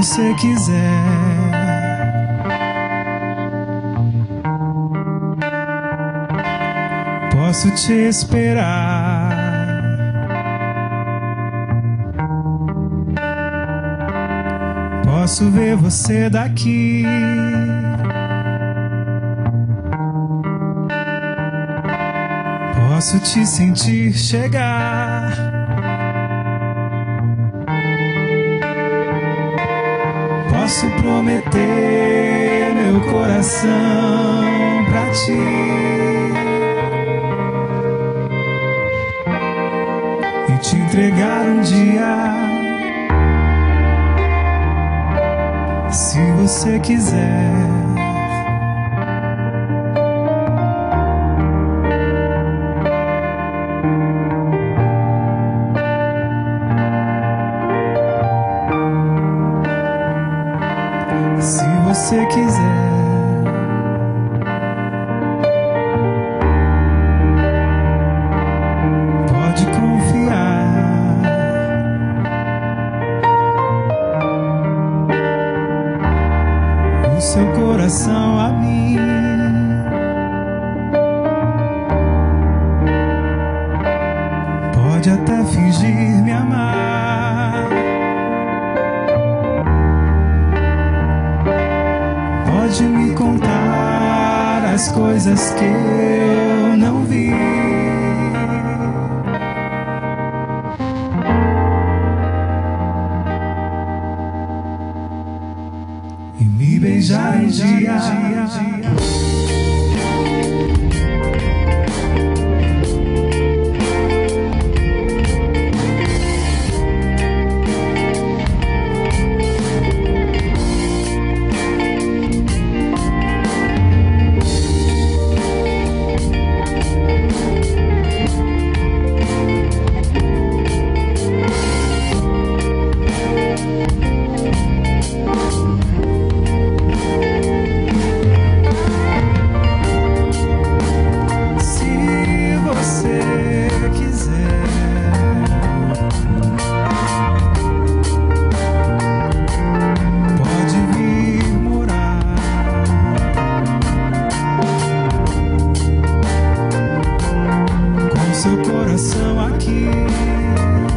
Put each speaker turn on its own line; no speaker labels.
você quiser, posso te esperar. Posso ver você daqui. Posso te sentir chegar. Posso prometer meu coração pra ti. E te entregar um dia, se você quiser. Se você quiser, pode confiar. O seu coração a mim. Pode até fingir me amar. Pode me contar as coisas que eu não vi. E me beijar um dia. Seu coração aqui.